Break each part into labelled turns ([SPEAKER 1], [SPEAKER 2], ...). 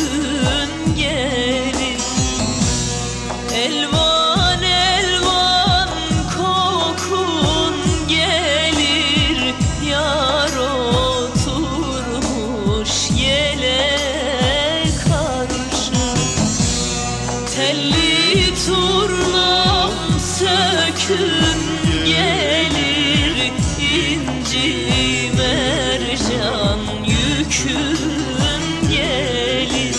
[SPEAKER 1] yükün gelir. Elvan elvan kokun gelir, yar oturmuş yele karşı. Telli turnam sökün gelir, inci mercan yükün gelir.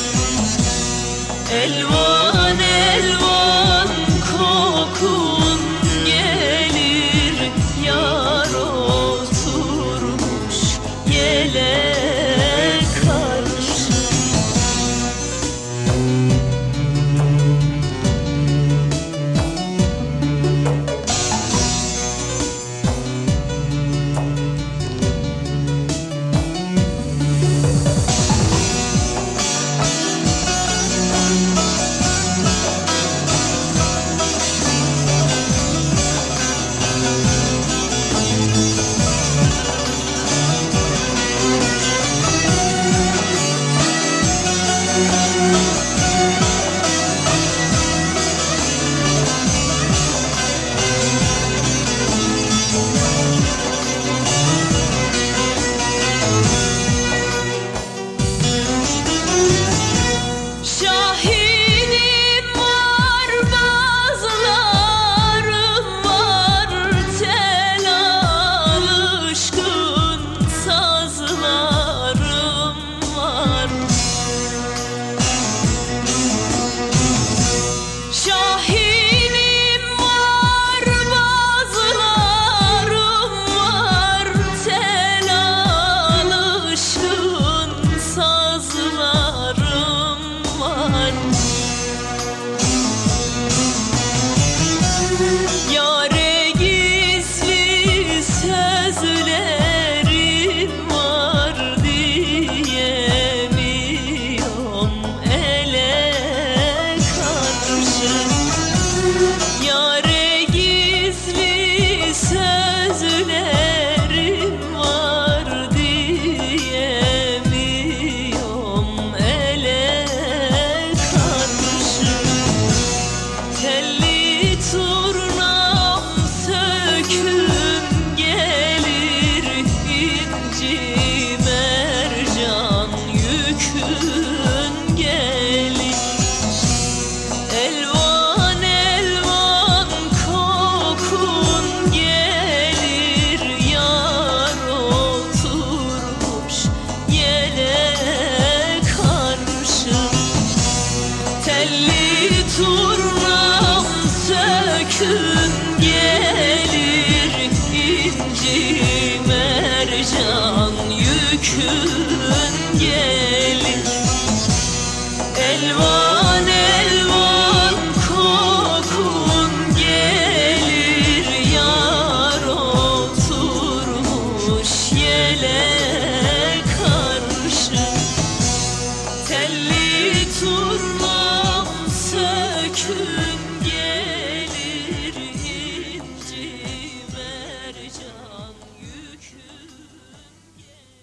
[SPEAKER 1] Elvan elvan kokun gelir, yar oturmuş yele karşı. Şahinim var, bazılarım var, tel alışkın sazlarım var. Şahinim var, bazılarım var, tel alışkın sazlarım var. Yâre gizli sözlerim var, diyemiyorum ele karşı. Yâre gizli sözlerim var, diyemiyorum ele karşı. Telli turnam sökün gelir, inci mercan yükün gelir. Elvan elvan kokun gelir, yar oturmuş yele karşı. Telli turnam sökün gelir, inci mercan yükün gelir. Elvan elvan kokun gelir, yar oturmuş yele karşı. Telli turnam